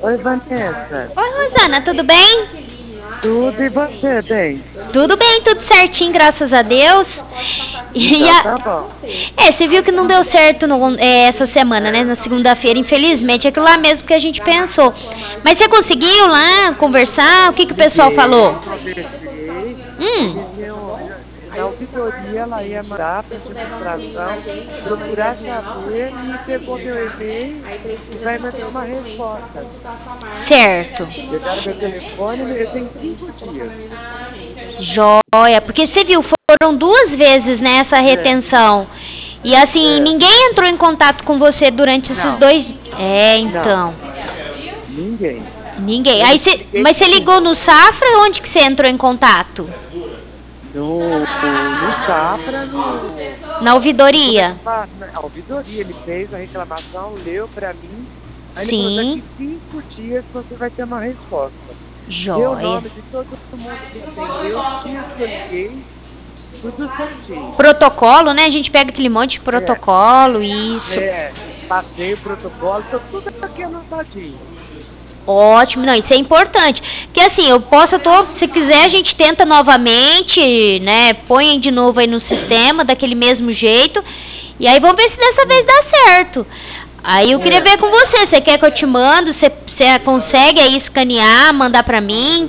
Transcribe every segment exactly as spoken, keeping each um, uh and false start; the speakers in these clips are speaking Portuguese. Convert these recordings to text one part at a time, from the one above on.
Oi, Vanessa. Oi, Rosana, tudo bem? Tudo e você, bem? Tudo bem, tudo certinho, graças a Deus. E Então a... tá bom. É, você viu que não deu certo no, é, essa semana, né? Na segunda-feira, infelizmente, é aquilo lá mesmo que a gente pensou. Mas você conseguiu lá conversar? O que, que o pessoal falou? Conversei. Hum, Eles iam, na auditoria, ela ia mandar para a administração, procurar saber e pegou meu e-mail e vai mandar uma resposta. certo. Pegaram meu telefone, eu tenho cinco dias. Joia, porque você viu, foram duas vezes nessa retenção. E assim, É. ninguém entrou em contato com você durante esses Não. dois. É, então. Ninguém. Ninguém. Aí você, mas você ligou no Safra? Onde que você entrou em contato? No, no Safra, no... Na ouvidoria? A ouvidoria, ele fez a reclamação, leu para mim. Aí ele falou, Sim. daqui cinco dias você vai ter uma resposta. Deu o Joia. nome de todo mundo que atendeu, os dias que eu liguei, tudo certinho. Protocolo, né? A gente pega aquele monte de protocolo, isso. É, passei o protocolo, tô tudo aqui anotadinho. Ótimo, não, isso é importante. Porque assim, eu posso, tô, se quiser a gente tenta novamente, né? Põe de novo aí no sistema, daquele mesmo jeito. E aí vamos ver se dessa vez dá certo. Aí eu queria É. ver com você, você quer que eu te mando? Você, você consegue aí escanear, mandar pra mim?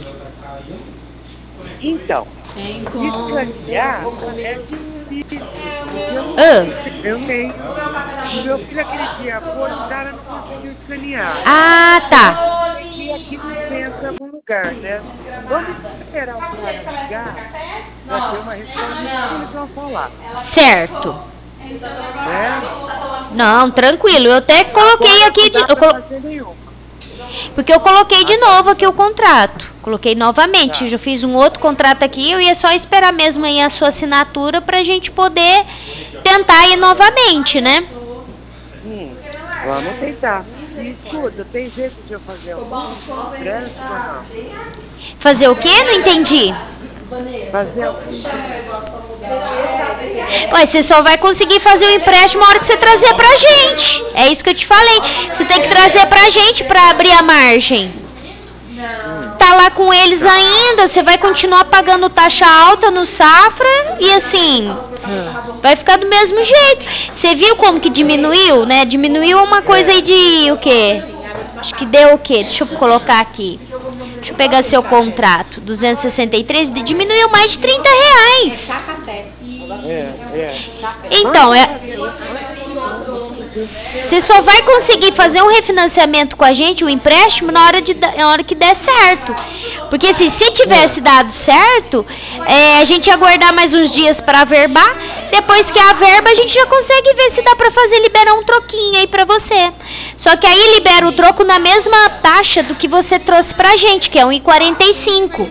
Então, escanear é difícil. Ah, Eu nem. O meu filho aquele dia foi, o cara não conseguiu escanear. ah, tá. E aqui no centro, em algum lugar, né? Vamos esperar o cara ligar para ter uma resposta do que eles vão falar, Certo. né? Não, tranquilo. Eu até coloquei Agora aqui, não de, dá eu para colo, fazer nenhuma. porque eu coloquei de novo aqui o contrato. Coloquei novamente. Tá. Eu já fiz um outro contrato aqui. Eu ia só esperar mesmo aí a sua assinatura pra gente poder tentar ir novamente, né? Hum, vamos tentar. E escuta, tem jeito de eu fazer algum empréstimo ou não? Fazer o quê? Não entendi. Fazer algum empréstimo? Ué, você só vai conseguir fazer o empréstimo na hora que você trazer pra gente. É isso que eu te falei. Você tem que trazer pra gente pra abrir a margem. Tá lá com eles ainda, você vai continuar pagando taxa alta no Safra e assim, vai ficar do mesmo jeito. Você viu como que diminuiu, né? Diminuiu uma coisa aí de o quê? Acho que deu o quê? Deixa eu colocar aqui. Deixa eu pegar seu contrato. duzentos e sessenta e três, diminuiu mais de trinta reais. É, é. Então, é... Você só vai conseguir fazer um refinanciamento com a gente, um empréstimo, na hora, de, na hora que der certo. Porque assim, se tivesse dado certo, é, a gente ia aguardar mais uns dias para averbar. Depois que a verba, a gente já consegue ver se dá para fazer liberar um troquinho aí para você. Só que aí libera o troco na mesma taxa do que você trouxe pra gente, que é um e quarenta e cinco.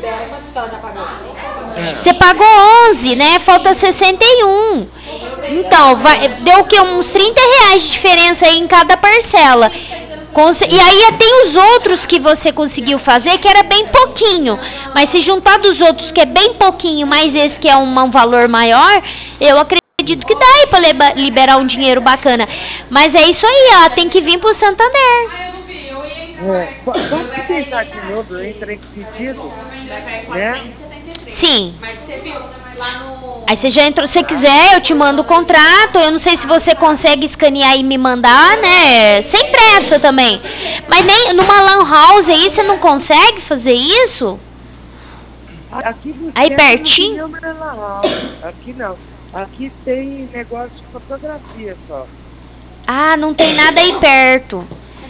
Você pagou onze, né? Falta sessenta e um. Então, vai, deu o que? Uns trinta reais de diferença aí em cada parcela. E aí tem os outros que você conseguiu fazer, que era bem pouquinho. Mas se juntar dos outros, que é bem pouquinho, mais esse que é um, um valor maior, eu acredito que dá aí pra liberar um dinheiro bacana. Mas é isso aí, ó, tem que vir pro Santander. É. Vamos tentar de novo, eu entrei em pedido, né? Sim. Aí você já entrou, se quiser, eu te mando o contrato. Eu não sei se você consegue escanear e me mandar, né? Sem pressa também. Mas nem numa lan house aí você não consegue fazer isso? Aqui no Aí centro pertinho? não tem nenhuma lan house. Aqui não. Aqui tem negócio de fotografia só. Ah, não tem nada aí perto.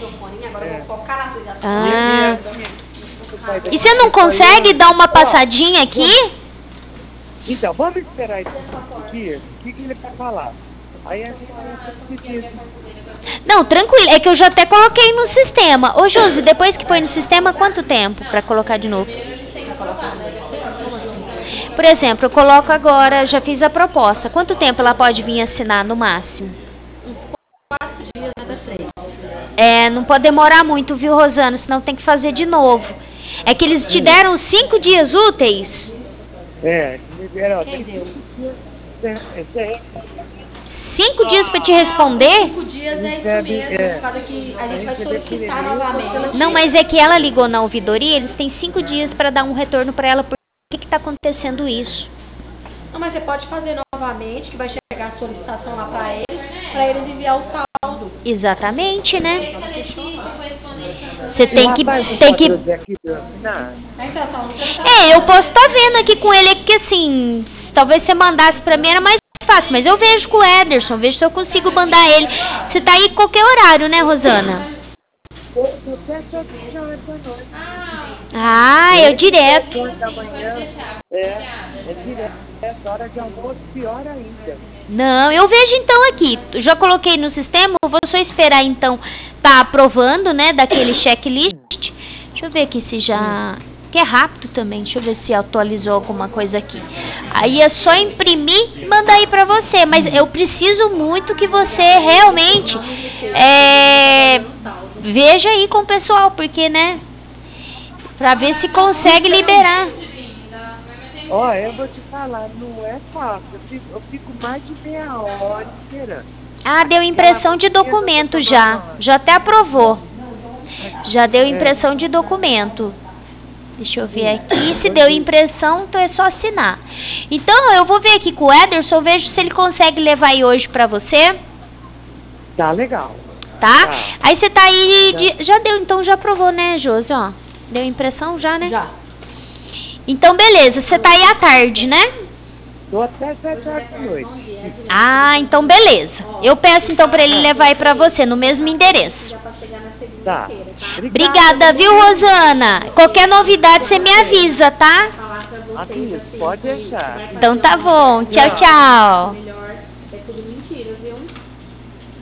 Ah. E você não consegue dar uma passadinha aqui? Então, vamos esperar esse dia. O que, que ele vai falar? Aí a gente vai decidir. Não, tranquilo. É que eu já até coloquei no sistema. Ô, Josi, depois que põe no sistema, quanto tempo pra colocar de novo? Por exemplo, eu coloco agora, já fiz a proposta. Quanto tempo ela pode vir assinar no máximo? É, não pode demorar muito, viu, Rosana? Senão tem que fazer de novo. É que eles te deram cinco dias úteis? É, liberou. Tem que Cinco dias para te responder? Cinco dias é isso mesmo, É. por causa que a gente vai solicitar novamente. Não, mas é que ela ligou na ouvidoria, eles têm cinco dias para dar um retorno para ela. Por que que tá acontecendo isso? Não, mas você pode fazer novamente, que vai chegar a solicitação lá para eles, para eles enviar o saldo. Exatamente, né? Você tem que... Rapaz, não Tem pode que... trazer aqui pra assinar? É, então, só você não tá- É, eu posso estar vendo aqui com ele, que assim, talvez você mandasse para mim era mais fácil, mas eu vejo com o Ederson, vejo se eu consigo mandar ele. Você tá aí qualquer horário, né, Rosana? Eu tô até sete horas da noite. Ah, eu direto. oito da manhã. É, é direto. Essa hora de almoço, pior ainda. Não, eu vejo então aqui. Eu já coloquei no sistema, eu vou só esperar então tá aprovando, né, daquele checklist. Deixa eu ver aqui se já... Que é rápido também, deixa eu ver se atualizou alguma coisa aqui. Aí é só imprimir e mandar aí pra você. Mas eu preciso muito que você realmente é, veja aí com o pessoal, porque, né, pra ver se consegue liberar. Ó, eu vou te falar, não é fácil. Eu fico, eu fico mais de meia hora esperando. Ah, deu impressão de documento já. Já até aprovou. Já deu impressão de documento. Deixa eu ver aqui. Se deu impressão, então é só assinar. Então, eu vou ver aqui com o Ederson, vejo se ele consegue levar aí hoje pra você. Tá legal. Tá? Tá. Aí você tá aí... de- Já deu, então já aprovou, né, Josi? Ó, deu impressão já, né? Já. Então, beleza. Você tá aí à tarde, né? Tô até sete horas da noite. Ah, então beleza. Eu peço então pra ele levar aí pra você, no mesmo endereço. Pra chegar na Tá. segunda-feira, tá? Obrigada, viu, Rosana? Qualquer novidade você me avisa, tá? Falar pra vocês Aqui, assim, pode que deixar. vai fazer Então tá um bom. Tchau, tchau. melhor, é tudo